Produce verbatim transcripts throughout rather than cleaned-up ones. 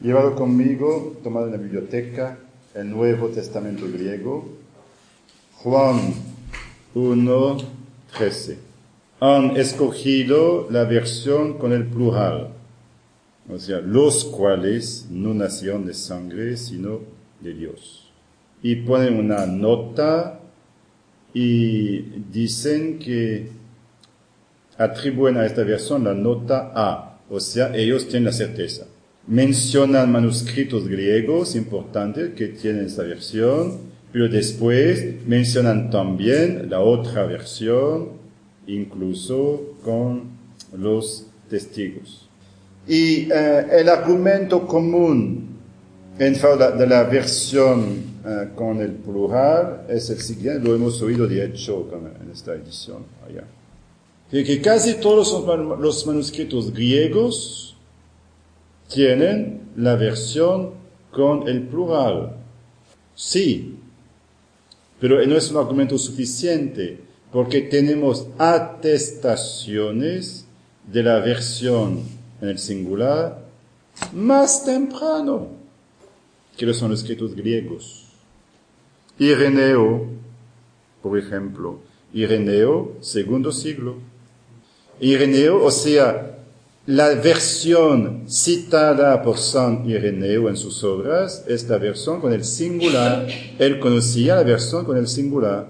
Llevado conmigo, tomado en la biblioteca, el Nuevo Testamento griego, Juan uno, trece. Han escogido la versión con el plural, o sea, los cuales no nacieron de sangre, sino de Dios. Y ponen una nota y dicen que atribuyen a esta versión la nota A, o sea, ellos tienen la certeza. Mencionan manuscritos griegos importantes que tienen esta versión, pero después mencionan también la otra versión, incluso con los testigos. Y eh, el argumento común en favor de la versión eh, con el plural es el siguiente, lo hemos oído de hecho en esta edición allá. Que casi todos los manuscritos griegos tienen la versión con el plural. Sí, pero no es un argumento suficiente, porque tenemos atestaciones de la versión en el singular más temprano que los manuscritos griegos. Ireneo, por ejemplo, Ireneo, segundo siglo. Ireneo, o sea, la versión citada por San Ireneo en sus obras es la versión con el singular. Él conocía la versión con el singular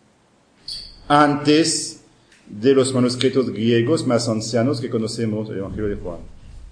antes de los manuscritos griegos más ancianos que conocemos, el Evangelio de Juan.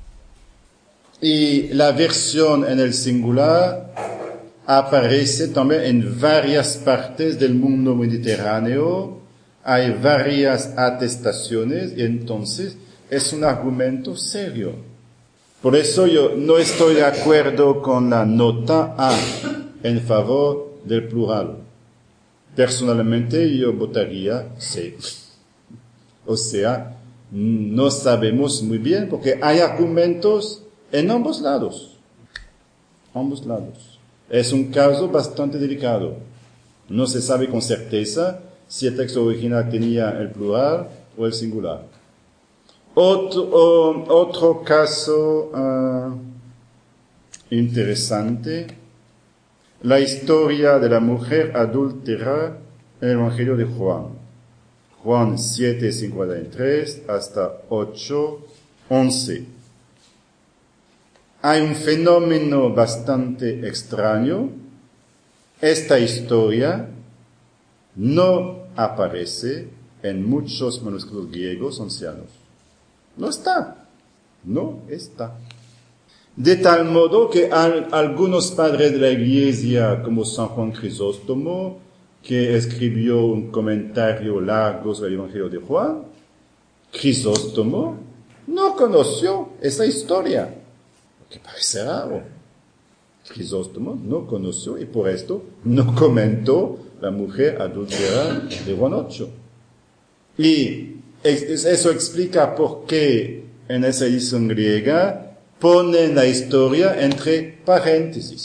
Y la versión en el singular aparece también en varias partes del mundo mediterráneo. Hay varias atestaciones y entonces es un argumento serio. Por eso yo no estoy de acuerdo con la nota A en favor del plural. Personalmente yo votaría C. O sea, no sabemos muy bien porque hay argumentos en ambos lados. Ambos lados. Es un caso bastante delicado. No se sabe con certeza si el texto original tenía el plural o el singular. Otro, um, otro caso uh, interesante, la historia de la mujer adúltera en el Evangelio de Juan. Juan siete, cincuenta y tres hasta ocho, once. Hay un fenómeno bastante extraño. Esta historia no aparece en muchos manuscritos griegos ancianos. No está, no está. De tal modo que al, algunos padres de la Iglesia, como San Juan Crisóstomo, que escribió un comentario largo sobre el Evangelio de Juan, Crisóstomo no conoció esa historia, lo que parece raro. Crisóstomo no conoció y por esto no comentó la mujer adúltera de Juan ocho. Y eso explica por qué en esa edición griega ponen la historia entre paréntesis,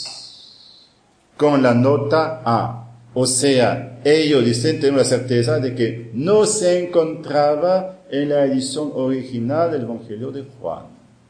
con la nota A. O sea, ellos dicen, tienen la certeza de que no se encontraba en la edición original del Evangelio de Juan.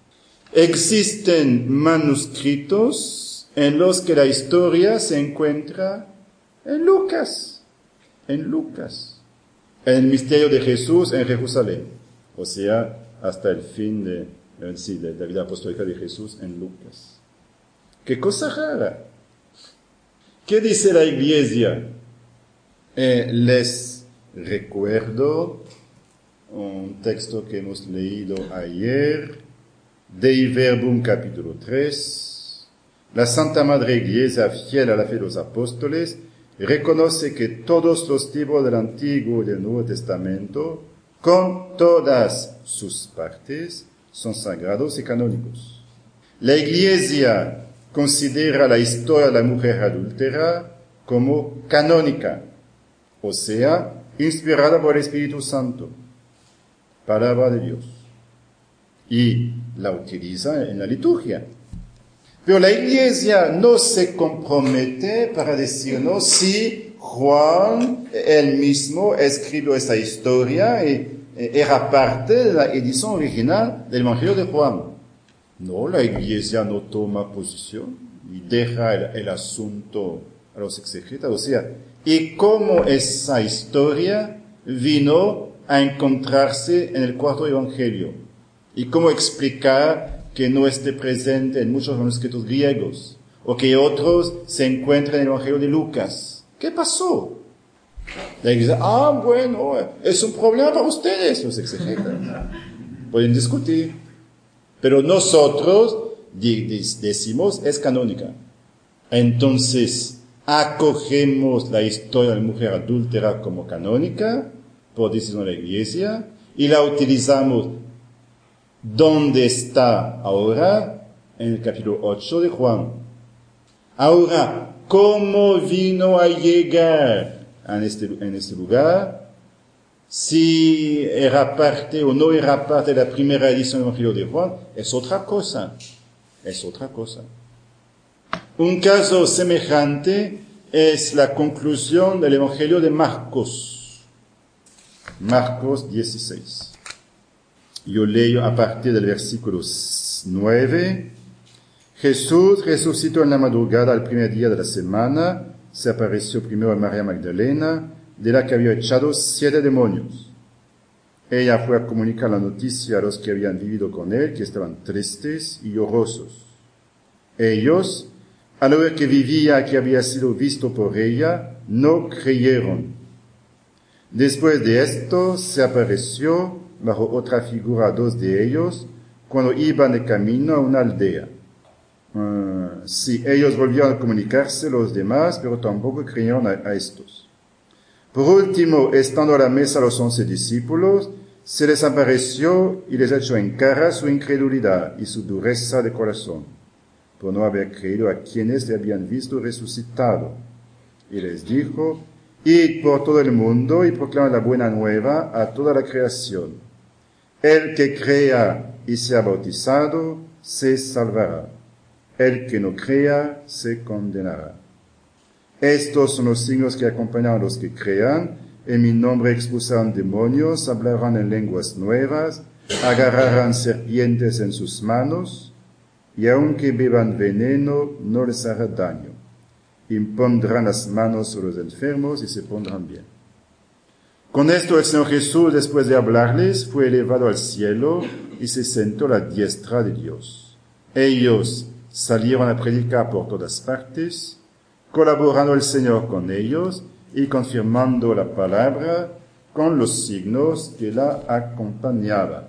Existen manuscritos en los que la historia se encuentra en Lucas, en Lucas. El misterio de Jesús en Jerusalén, o sea, hasta el fin de, sí, de la vida apostólica de Jesús en Lucas. ¡Qué cosa rara! ¿Qué dice la Iglesia? Eh, les recuerdo un texto que hemos leído ayer, Dei Verbum capítulo tres. La Santa Madre Iglesia, fiel a la fe de los apóstoles, reconoce que todos los libros del Antiguo y del Nuevo Testamento, con todas sus partes, son sagrados y canónicos. La Iglesia considera la historia de la mujer adúltera como canónica, o sea, inspirada por el Espíritu Santo, palabra de Dios, y la utiliza en la liturgia. Pero la Iglesia no se compromete para decirnos si Juan, él mismo, escribió esta historia y era parte de la edición original del Evangelio de Juan. No, la iglesia no toma posición y deja el, el asunto a los exegetas. O sea, ¿y cómo esa historia vino a encontrarse en el cuarto evangelio? ¿Y cómo explicar que no esté presente en muchos manuscritos griegos? O que otros se encuentren en el evangelio de Lucas. ¿Qué pasó? La iglesia, ah, bueno, es un problema para ustedes, los exegetas. Pueden discutir. Pero nosotros decimos, es canónica. Entonces, acogemos la historia de la mujer adúltera como canónica, por decisión de la iglesia, y la utilizamos donde está ahora, en el capítulo ocho de Juan. Ahora, ¿cómo vino a llegar en este, en este lugar? Si era parte o no era parte de la primera edición del Evangelio de Juan, es otra cosa. Es otra cosa. Un caso semejante es la conclusión del Evangelio de Marcos. Marcos dieciséis. Yo leo a partir del versículo nueve. Jesús resucitó en la madrugada al primer día de la semana. Se apareció primero a María Magdalena, de la que había echado siete demonios. Ella fue a comunicar la noticia a los que habían vivido con él, que estaban tristes y llorosos. Ellos, al ver que vivía, que había sido visto por ella, no creyeron. Después de esto, se apareció bajo otra figura a dos de ellos, cuando iban de camino a una aldea. Uh, sí, ellos volvieron a comunicarse los demás, pero tampoco creyeron a, a estos. Por último, estando a la mesa los once discípulos, se les apareció y les echó en cara su incredulidad y su dureza de corazón, por no haber creído a quienes le habían visto resucitado. Y les dijo, id por todo el mundo y proclamad la buena nueva a toda la creación. El que crea y sea bautizado, se salvará. El que no crea, se condenará. Estos son los signos que acompañan a los que crean. En mi nombre expulsarán demonios, hablarán en lenguas nuevas, agarrarán serpientes en sus manos, y aunque beban veneno, no les hará daño. Impondrán las manos sobre los enfermos y se pondrán bien. Con esto el Señor Jesús, después de hablarles, fue elevado al cielo y se sentó a la diestra de Dios. Ellos salieron a predicar por todas partes, colaborando el Señor con ellos y confirmando la palabra con los signos que la acompañaban.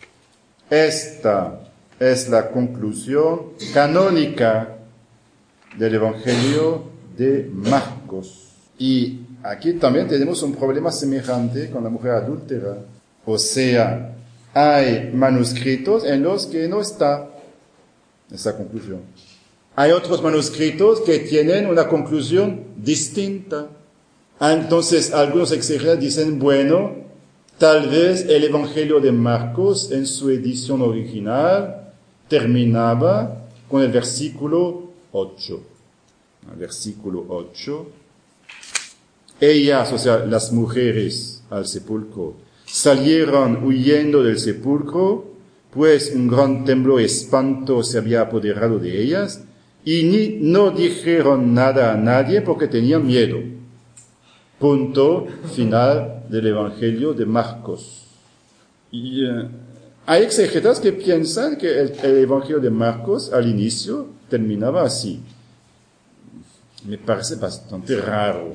Esta es la conclusión canónica del Evangelio de Marcos. Y aquí también tenemos un problema semejante con la mujer adúltera. O sea, hay manuscritos en los que no está esa conclusión. Hay otros manuscritos que tienen una conclusión distinta. Entonces, algunos exegetas dicen, bueno, tal vez el Evangelio de Marcos, en su edición original, terminaba con el versículo ocho. El versículo ocho. Ellas, o sea, las mujeres al sepulcro, salieron huyendo del sepulcro, pues un gran temblor y espanto se había apoderado de ellas, y ni, no dijeron nada a nadie porque tenían miedo. Punto final del Evangelio de Marcos. Y uh, hay exegetas que piensan que el, el Evangelio de Marcos al inicio terminaba así. Me parece bastante raro,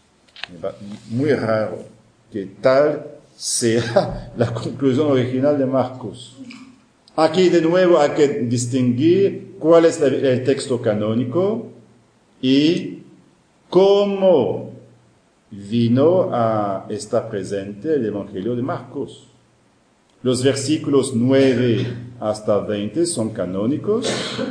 muy raro, que tal sea la conclusión original de Marcos. Aquí de nuevo hay que distinguir cuál es el texto canónico y cómo vino a estar presente el Evangelio de Marcos. Los versículos nueve hasta veinte son canónicos.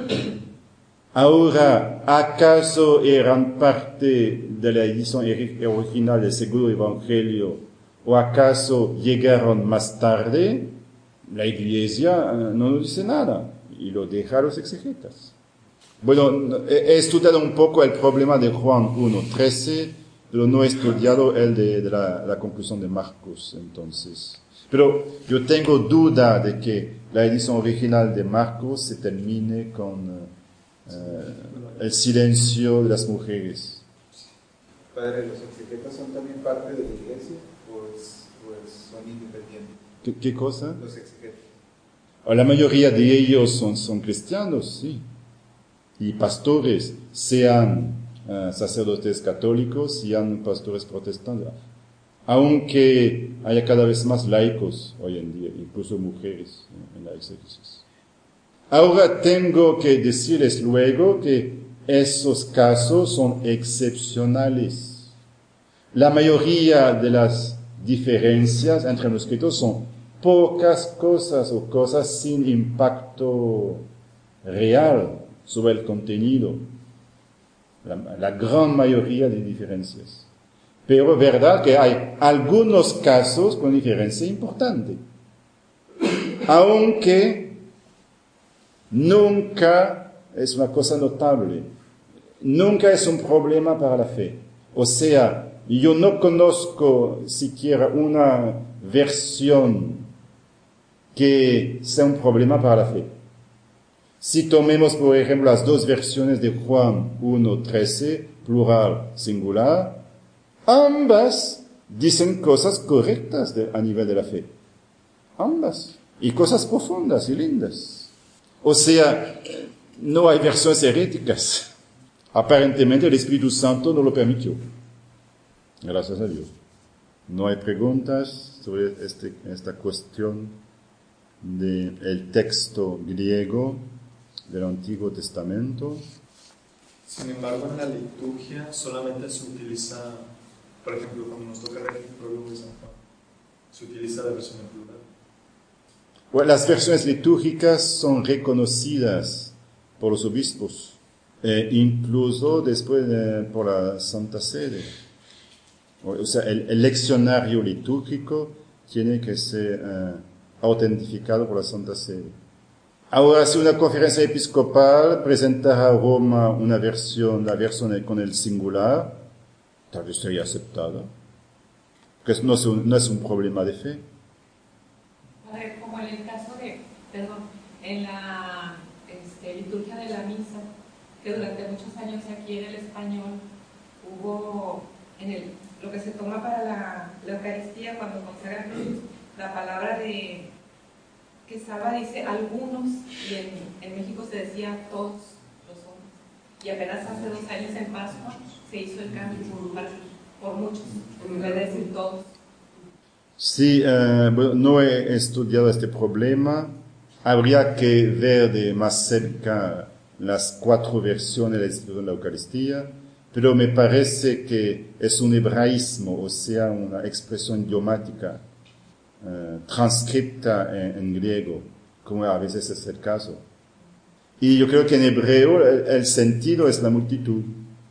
Ahora, ¿acaso eran parte de la edición original del segundo Evangelio o acaso llegaron más tarde? La Iglesia no nos dice nada y lo deja a los exegetas. Bueno, he estudiado un poco el problema de Juan uno trece, pero no he estudiado el de, de la, la conclusión de Marcos, entonces. Pero yo tengo duda de que la edición original de Marcos se termine con uh, el silencio de las mujeres. Padre, ¿los exegetas son también parte de la iglesia o, es, o es, son independientes? ¿Qué, qué cosa? Los exegetas. La mayoría de ellos son, son cristianos, sí. Y pastores, sean uh, sacerdotes católicos, sean pastores protestantes. Aunque haya cada vez más laicos hoy en día, incluso mujeres en la exégesis. Ahora tengo que decirles luego que esos casos son excepcionales. La mayoría de las diferencias entre los escritos son pocas cosas o cosas sin impacto real sobre el contenido. La, la gran mayoría de diferencias. Pero es verdad que hay algunos casos con diferencia importante. Aunque nunca es una cosa notable. Nunca es un problema para la fe. O sea, yo no conozco siquiera una versión que sea un problema para la fe. Si tomemos, por ejemplo, las dos versiones de Juan uno trece, plural, singular, ambas dicen cosas correctas de, a nivel de la fe. Ambas. Y cosas profundas y lindas. O sea, no hay versiones heréticas. Aparentemente el Espíritu Santo no lo permitió. Gracias a Dios. No hay preguntas sobre este, esta cuestión del texto griego del Antiguo Testamento. Sin embargo, en la liturgia solamente se utiliza, por ejemplo, cuando nos toca leer el prólogo de San Juan, se utiliza la versión en plural. Bueno, las versiones litúrgicas son reconocidas por los obispos, eh, incluso después eh, por la Santa Sede. O sea, el, el leccionario litúrgico tiene que ser eh, autentificado por la Santa Sede. Ahora, si una conferencia episcopal presentara a Roma una versión, la versión con el singular, tal vez sería aceptada. Que no es un, no es un problema de fe. Padre, como en el caso de, perdón, en la este, liturgia de la misa, que durante muchos años aquí en el español hubo, en el, lo que se toma para la, la Eucaristía cuando consagra Jesús, la palabra de que Saba dice algunos, y en, en México se decía todos los hombres. Y apenas hace dos años en Pascua se hizo el cambio por, por muchos, en vez de decir todos. Sí, eh, bueno, no he estudiado este problema. Habría que ver de más cerca las cuatro versiones de la institución de la Eucaristía, pero me parece que es un hebraísmo, o sea, una expresión idiomática eh, transcripta en, en griego, como a veces es el caso. Y yo creo que en hebreo el, el sentido es la multitud,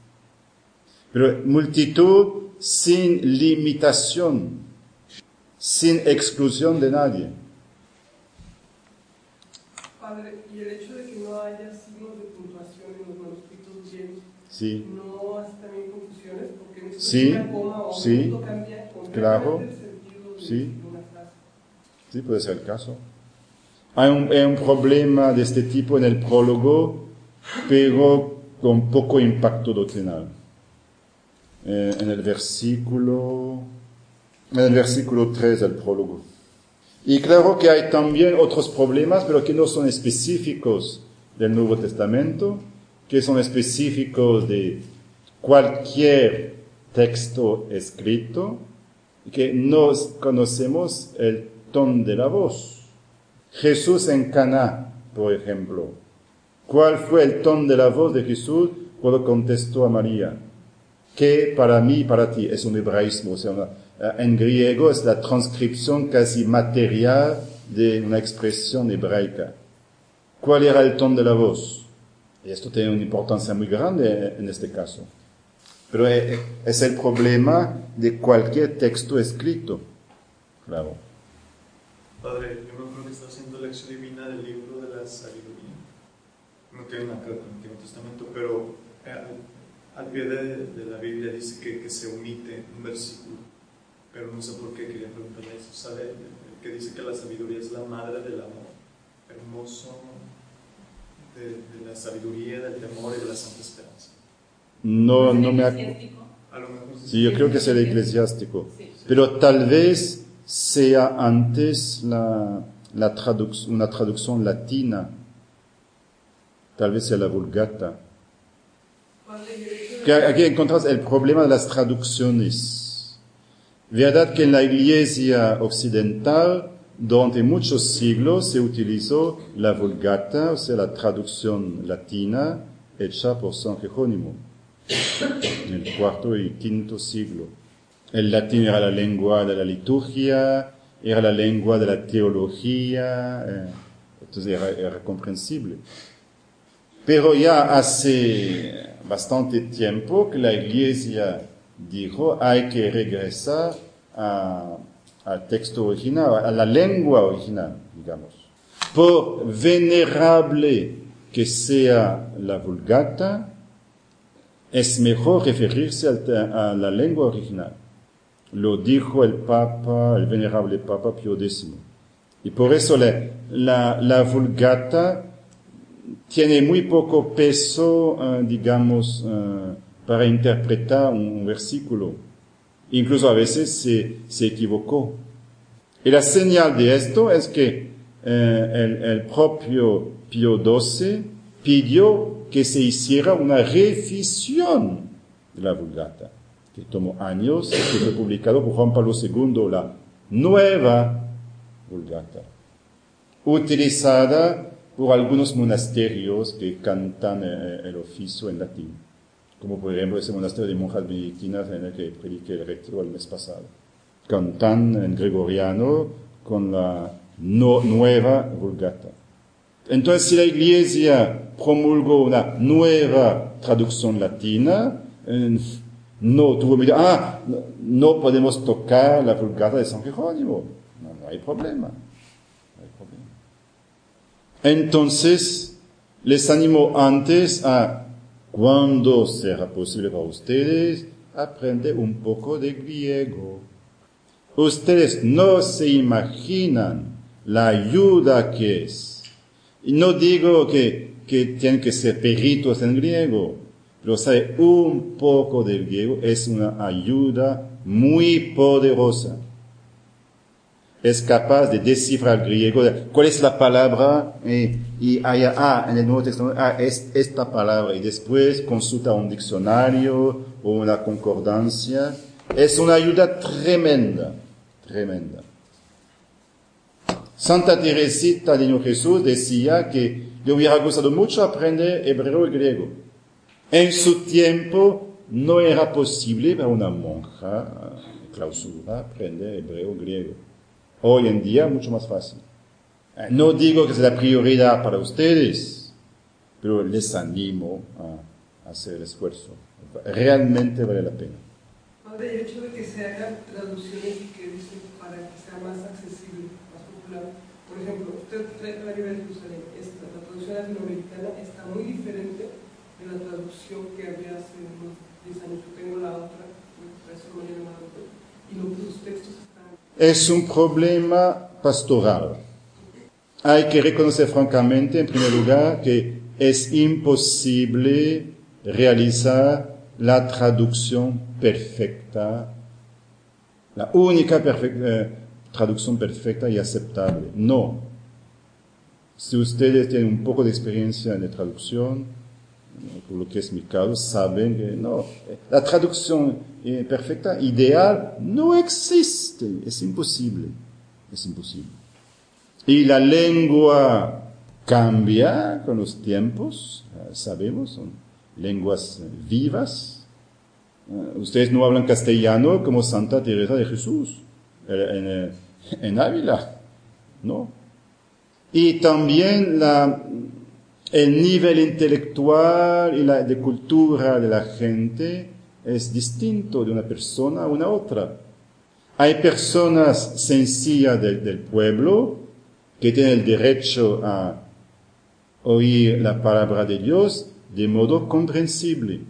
pero multitud sin limitación, sin exclusión de nadie. Padre, y el hecho de que no haya signos de puntuación en los manuscritos griegos, Sí. ¿no hace también confusiones? Porque en Sí, una coma o sí, un punto cambia completamente claro, el sentido de, sí. de una frase. Sí, puede ser el caso. Hay un, hay un problema de este tipo en el prólogo, pero con poco impacto doctrinal. Eh, en el versículo, en el versículo tres del prólogo. Y claro que hay también otros problemas, pero que no son específicos del Nuevo Testamento, que son específicos de cualquier texto escrito, que no conocemos el tono de la voz. Jesús en Caná, por ejemplo. ¿Cuál fue el tono de la voz de Jesús cuando contestó a María? Que para mí y para ti es un hebraísmo, o sea, una, en griego es la transcripción casi material de una expresión hebraica. ¿Cuál era el tono de la voz? Y esto tiene una importancia muy grande en este caso. Pero es el problema de cualquier texto escrito. Claro. Padre, yo me acuerdo que estaba haciendo lección divina del libro de la sabiduría. No tiene nada que ver con el Antiguo Testamento, pero al, al pie de, de la Biblia dice que, que se omite un versículo. Pero no sé por qué, quería preguntarle eso. ¿Sabe el, el que dice que la sabiduría es la madre del amor. Hermoso, de, de la sabiduría, del temor y de la santa esperanza. No, no me acuerdo. A lo mejor Sí, yo creo que es el eclesiástico. Pero tal vez sea antes la, la traduc- una traducción latina. Tal vez sea la Vulgata. Que aquí encontrás el problema de las traducciones. Verdad que en la Iglesia occidental, durante muchos siglos, se utilizó la Vulgata, o sea, la traducción latina, hecha por San Jerónimo, en el cuarto y quinto siglo. El latín era la lengua de la liturgia, era la lengua de la teología, eh, entonces era, era comprensible. Pero ya hace bastante tiempo que la Iglesia dijo hay que regresar a, al texto original, a la lengua original, digamos. Por venerable que sea la Vulgata, es mejor referirse a la lengua original. Lo dijo el Papa, el venerable Papa Pío décimo. Y por eso la, la, la Vulgata tiene muy poco peso, uh, digamos, uh, para interpretar un, un versículo. Incluso a veces se, se equivocó. Y la señal de esto es que uh, el, el propio Pío doce pidió que se hiciera una revisión de la Vulgata, que tomó años, que fue publicado por Juan Pablo segundo, la nueva Vulgata, utilizada por algunos monasterios que cantan eh, el oficio en latín, como por ejemplo ese monasterio de monjas benedictinas en el que prediqué el retiro el mes pasado. Cantan en gregoriano con la no, nueva Vulgata. Entonces, si la Iglesia promulgó una nueva traducción latina, eh, no tuvo miedo, ah, no, no podemos tocar la Vulgata de San Jerónimo. No, no hay problema. No hay problema. Entonces, les animo antes a, cuando será posible para ustedes, aprender un poco de griego. Ustedes no se imaginan la ayuda que es. Y no digo que, que tienen que ser peritos en griego, pero saber un poco del griego es una ayuda muy poderosa. Es capaz de descifrar el griego, de, cuál es la palabra, y, y allá, ah, en el Nuevo Testamento, ah, es esta palabra, y después consulta un diccionario o una concordancia. Es una ayuda tremenda, tremenda. Santa Teresita del Niño Jesús decía que le hubiera gustado mucho aprender hebreo y griego. En su tiempo no era posible para una monja de clausura aprender hebreo y griego. Hoy en día mucho más fácil. No digo que sea la prioridad para ustedes, pero les animo a hacer el esfuerzo. Realmente vale la pena. Padre, el hecho de que se hagan traducciones que dicen para que sea más accesible, más popular. Por ejemplo, usted trae la Biblia de Jerusalén, esta, la traducción latinoamericana está muy diferente de la traducción que había hace unos diez años. Yo tengo la otra, eso no lleva nada, y los textos están... Es un problema pastoral. Hay que reconocer francamente, en primer lugar, que es imposible realizar la traducción perfecta, la única perfecta, eh, traducción perfecta y aceptable. No. Si ustedes tienen un poco de experiencia en la traducción, por lo que es mi caso, saben que no, la traducción eh, perfecta, ideal, no existe. Es imposible. Es imposible. Y la lengua cambia con los tiempos, eh, sabemos, son lenguas vivas. Uh, ustedes no hablan castellano como Santa Teresa de Jesús en, en, en Ávila, ¿no? Y también la, el nivel intelectual y la de cultura de la gente es distinto de una persona a una otra. Hay personas sencillas del, del pueblo que tienen el derecho a oír la palabra de Dios de modo comprensible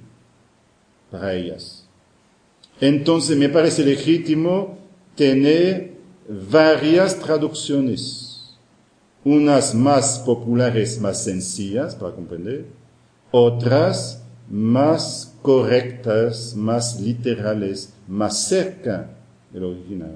para ellas. Entonces me parece legítimo tener varias traducciones, unas más populares, más sencillas para comprender, otras más correctas, más literales, más cerca del original.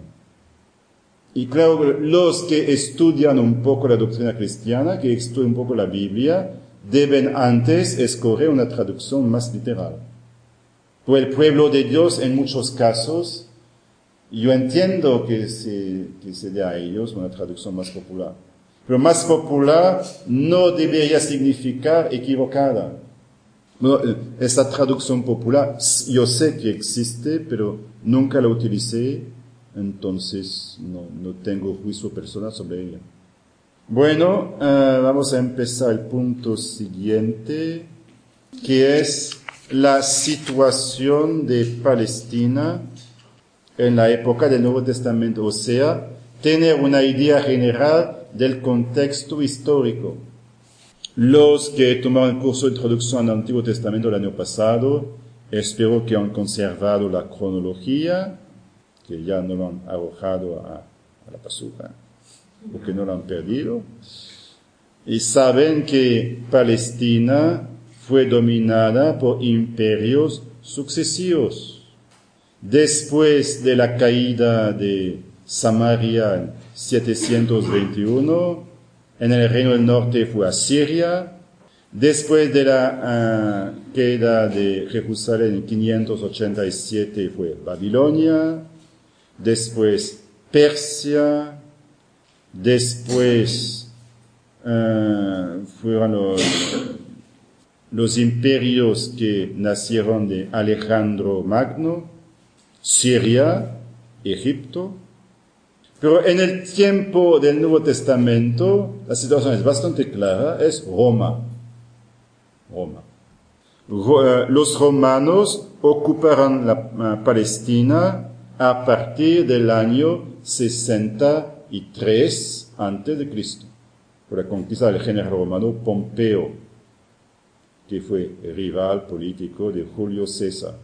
Y claro, los que estudian un poco la doctrina cristiana, que estudian un poco la Biblia, deben antes escoger una traducción más literal. Por el pueblo de Dios, en muchos casos, yo entiendo que se, que se dé a ellos una traducción más popular. Pero más popular no debería significar equivocada. Bueno, esta traducción popular, yo sé que existe, pero nunca la utilicé, entonces no, no tengo juicio personal sobre ella. Bueno, uh, vamos a empezar el punto siguiente, que es la situación de Palestina en la época del Nuevo Testamento, o sea, tener una idea general del contexto histórico. Los que tomaron el curso de introducción al Antiguo Testamento el año pasado, espero que han conservado la cronología, que ya no lo han arrojado a, a la basura, o que no lo han perdido, y saben que Palestina fue dominada por imperios sucesivos. Después de la caída de Samaria en setecientos veintiuno, en el Reino del Norte fue Asiria. Después de la uh, caída de Jerusalén en quinientos ochenta y siete fue Babilonia. Después Persia. Después uh, fueron los, los imperios que nacieron de Alejandro Magno, Siria, Egipto. Pero en el tiempo del Nuevo Testamento, la situación es bastante clara, es Roma. Roma. Los romanos ocuparon la uh, Palestina a partir del año sesenta y tres antes de Cristo, por la conquista del general romano Pompeo, que fue rival político de Julio César.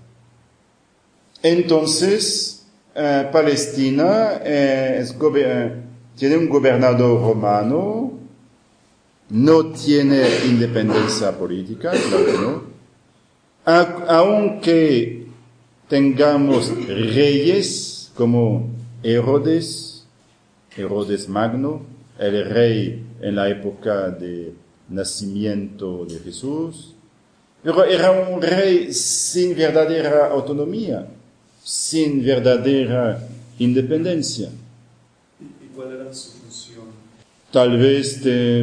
Entonces, Uh, Palestina eh, es gober- tiene un gobernador romano, no tiene independencia política, claro que no. A- aunque tengamos reyes como Herodes, Herodes Magno, el rey en la época de nacimiento de Jesús, pero era un rey sin verdadera autonomía, sin verdadera independencia. ¿Y cuál era su función? Tal vez de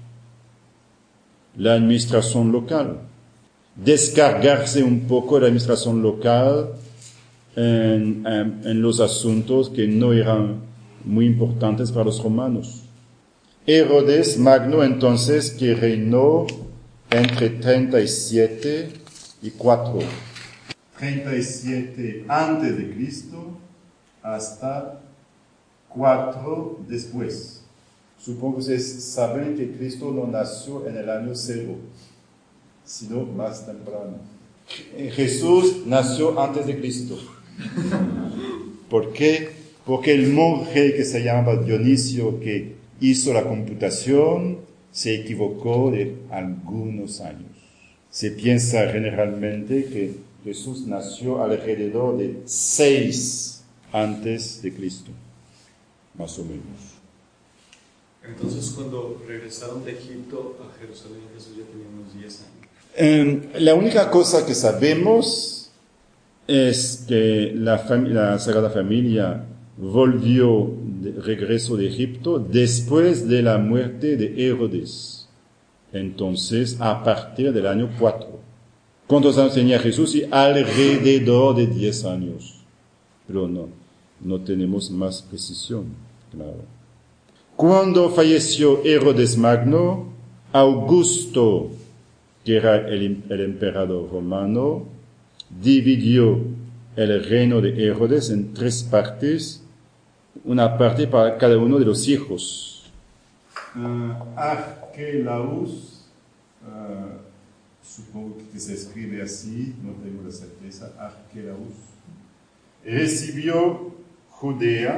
la administración local, descargarse un poco de la administración local en, en, en los asuntos que no eran muy importantes para los romanos. Herodes Magno, entonces, que reinó entre treinta y siete y cuatro. treinta y siete antes de Cristo hasta cuatro después. Supongo que ustedes saben que Cristo no nació en el año cero, sino más temprano. Jesús nació antes de Cristo. ¿Por qué? Porque el monje que se llamaba Dionisio, que hizo la computación, se equivocó de algunos años. Se piensa generalmente que Jesús nació alrededor de seis antes de Cristo, más o menos. Entonces, cuando regresaron de Egipto a Jerusalén, Jesús ya tenía unos diez años. Eh, la única cosa que sabemos es que la, fam- la Sagrada Familia volvió de regreso de Egipto después de la muerte de Herodes. Entonces, a partir del año cuatro. ¿Cuántos años tenía Jesús? Y alrededor de diez años. Pero no, no tenemos más precisión, claro. Cuando falleció Herodes Magno, Augusto, que era el, el emperador romano, dividió el reino de Herodes en tres partes, una parte para cada uno de los hijos. Uh, Arquelaus, uh, supongo que se escribe así, no tengo la certeza, Arquelaus, recibió Judea,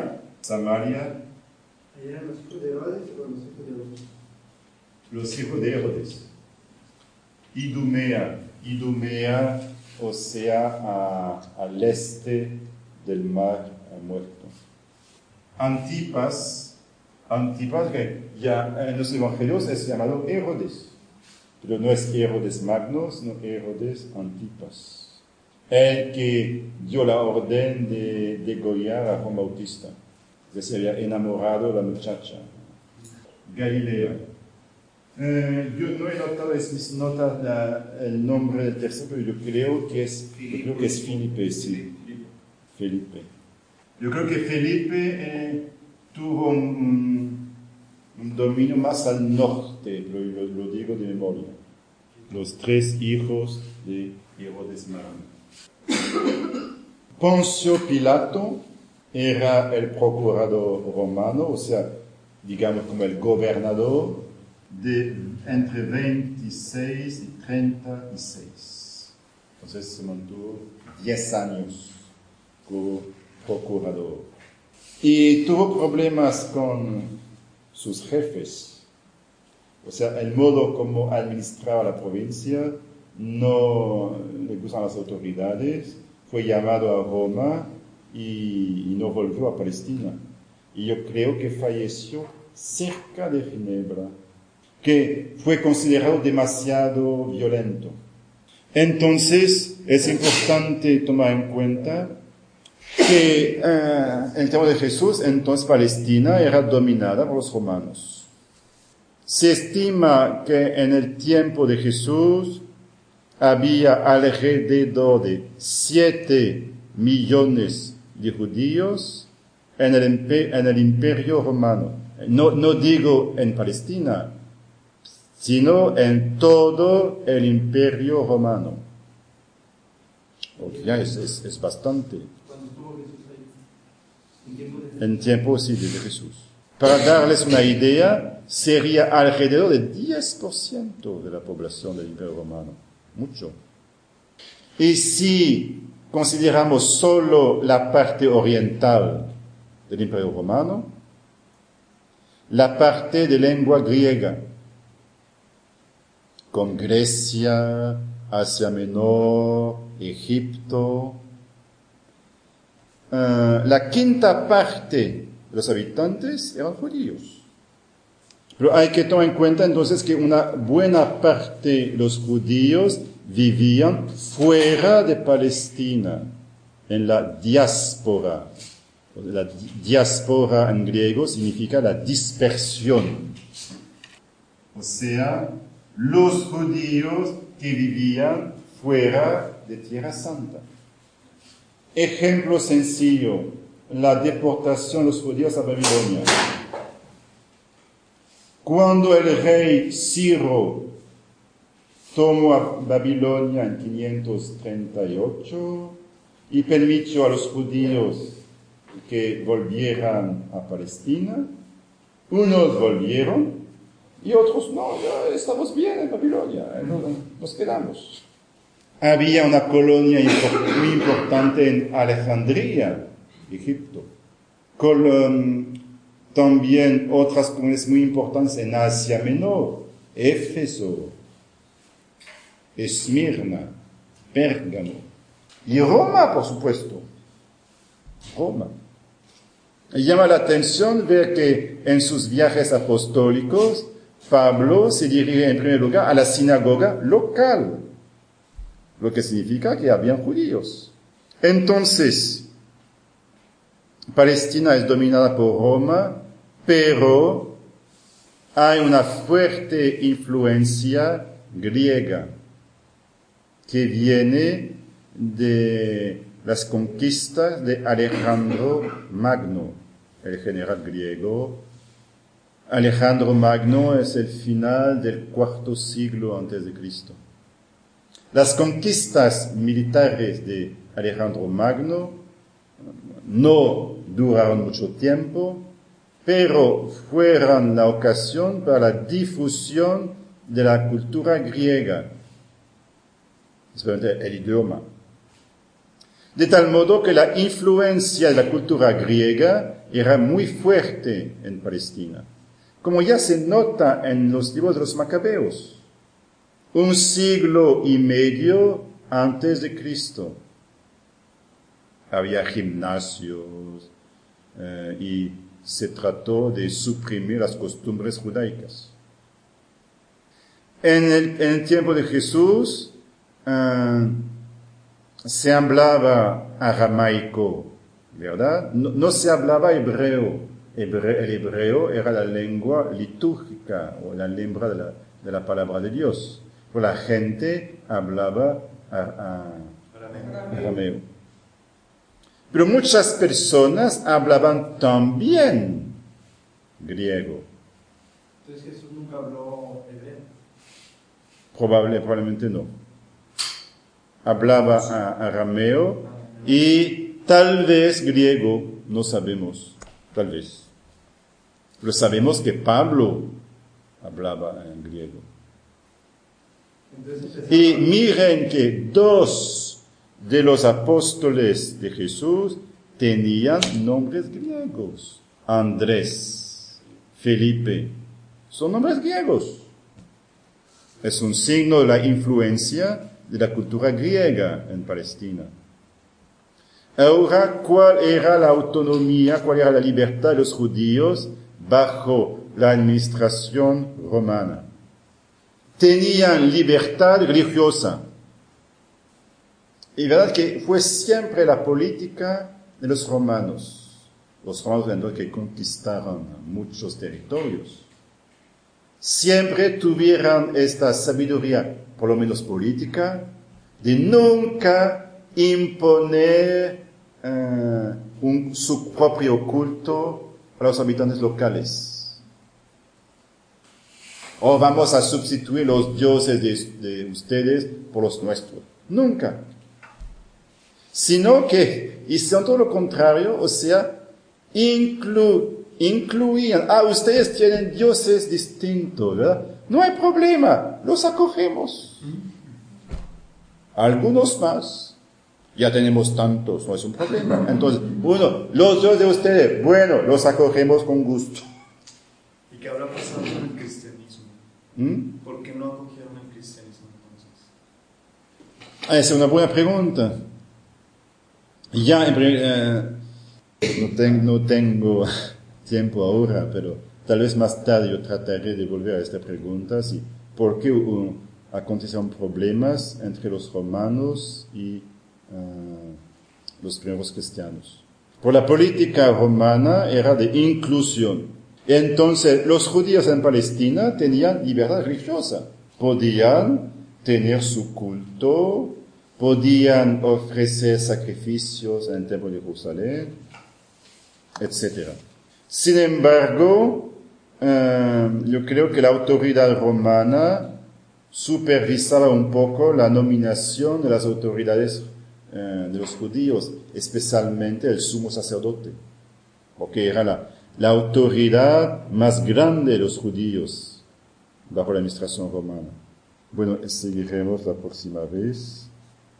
Samaria, ¿Ahí eran los hijos de Herodes o los hijos de Herodes? los hijos de Herodes. Idumea, Idumea, o sea, a, al este del mar muerto. Antipas, Antipas, que ya en los evangelios es llamado Herodes, pero no es Herodes Magno, sino Herodes Antipas, el que dio la orden de degollar a Juan Bautista, que se había enamorado de la muchacha. Galilea. Eh, yo no he notado en mis notas la, el nombre del tercero, pero yo creo que es, yo creo que es Felipe, sí. Felipe. Yo creo que Felipe eh, tuvo un, un dominio más al norte, lo, lo, lo digo de memoria. Los tres hijos de Herodes Magno. Poncio Pilato era el procurador romano, o sea, digamos como el gobernador de entre veintiséis y treinta y seis. Entonces se mantuvo diez años como procurador. Y tuvo problemas con sus jefes. O sea, el modo como administraba la provincia no le gustan las autoridades. Fue llamado a Roma y, y no volvió a Palestina. Y yo creo que falleció cerca de Ginebra, que fue considerado demasiado violento. Entonces, es importante tomar en cuenta que eh, en el tiempo de Jesús, entonces Palestina era dominada por los romanos. Se estima que en el tiempo de Jesús había alrededor de siete millones de judíos en el, en el imperio romano. No, no digo en Palestina, sino en todo el imperio romano. O sea, es, es, es bastante. ¿Cuándo estuvo Jesús ahí? ¿En tiempo de Jesús? En tiempo, sí, de Jesús. Para darles una idea, sería alrededor del diez por ciento de la población del imperio romano. Mucho. Y si consideramos solo la parte oriental del imperio romano, la parte de lengua griega, con Grecia, Asia Menor, Egipto. Uh, la quinta parte de los habitantes eran judíos. Pero hay que tomar en cuenta entonces que una buena parte de los judíos vivían fuera de Palestina, en la diáspora. La diáspora en griego significa la dispersión. O sea, los judíos que vivían fuera de Tierra Santa. Ejemplo sencillo, la deportación de los judíos a Babilonia. Cuando el rey Ciro tomó a Babilonia en quinientos treinta y ocho y permitió a los judíos que volvieran a Palestina, unos volvieron y otros no, ya estamos bien en Babilonia, nos quedamos. Había una colonia muy importante en Alejandría, Egipto, con también otras colonias muy importantes en Asia Menor, Éfeso, Esmirna, Pérgamo, y Roma, por supuesto. Roma. Llama la atención ver que en sus viajes apostólicos, Pablo se dirige en primer lugar a la sinagoga local, lo que significa que habían judíos. Entonces, Palestina es dominada por Roma, pero hay una fuerte influencia griega que viene de las conquistas de Alejandro Magno, el general griego. Alejandro Magno es el final del cuarto siglo antes de Cristo. Las conquistas militares de Alejandro Magno no duraron mucho tiempo, pero fueron la ocasión para la difusión de la cultura griega, especialmente el idioma. De tal modo que la influencia de la cultura griega era muy fuerte en Palestina, como ya se nota en los libros de los Macabeos, un siglo y medio antes de Cristo. Había gimnasios eh, y se trató de suprimir las costumbres judaicas. En el, en el tiempo de Jesús eh, se hablaba aramaico, ¿verdad? No, no se hablaba hebreo. Hebre, el hebreo era la lengua litúrgica o la lengua de la, de la palabra de Dios. Pero la gente hablaba a, a, arameo. Pero muchas personas hablaban también griego. Entonces Jesús nunca habló hebreo. Probable, probablemente no. Hablaba a arameo y tal vez griego, no sabemos, tal vez. Pero sabemos que Pablo hablaba en griego. Y miren que dos de los apóstoles de Jesús tenían nombres griegos. Andrés, Felipe, son nombres griegos. Es un signo de la influencia de la cultura griega en Palestina. Ahora, ¿cuál era la autonomía, cuál era la libertad de los judíos bajo la administración romana? Tenían libertad religiosa. Y verdad que fue siempre la política de los romanos. Los romanos que conquistaron muchos territorios. Siempre tuvieron esta sabiduría, por lo menos política, de nunca imponer uh, un, su propio culto a los habitantes locales. O vamos a sustituir los dioses de, de ustedes por los nuestros. Nunca. Sino que hicieron todo lo contrario, o sea, inclu, incluían, ah, ustedes tienen dioses distintos, ¿verdad? No hay problema, los acogemos. Algunos más, ya tenemos tantos, no es un problema. Entonces, uno, los dioses de ustedes, bueno, los acogemos con gusto. ¿Y qué habrá pasado con el cristianismo? ¿Mm? ¿Por qué no acogieron el cristianismo entonces? Esa es una buena pregunta. Ya, eh, no, ten, no tengo tiempo ahora, pero tal vez más tarde yo trataré de volver a esta pregunta. Sí, ¿por qué uh, acontecieron problemas entre los romanos y uh, los primeros cristianos? Por la política romana era de inclusión. Entonces, los judíos en Palestina tenían libertad religiosa. Podían tener su culto, podían ofrecer sacrificios en el templo de Jerusalén, etcétera. Sin embargo, eh, yo creo que la autoridad romana supervisaba un poco la nominación de las autoridades eh, de los judíos, especialmente el sumo sacerdote, porque era la, la autoridad más grande de los judíos bajo la administración romana. Bueno, seguiremos la próxima vez.